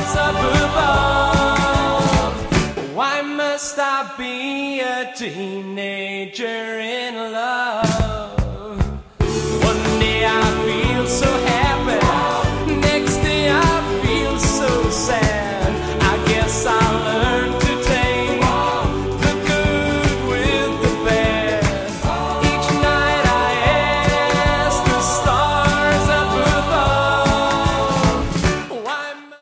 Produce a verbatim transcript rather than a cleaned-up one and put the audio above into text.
stars up above. Why must I be a teenager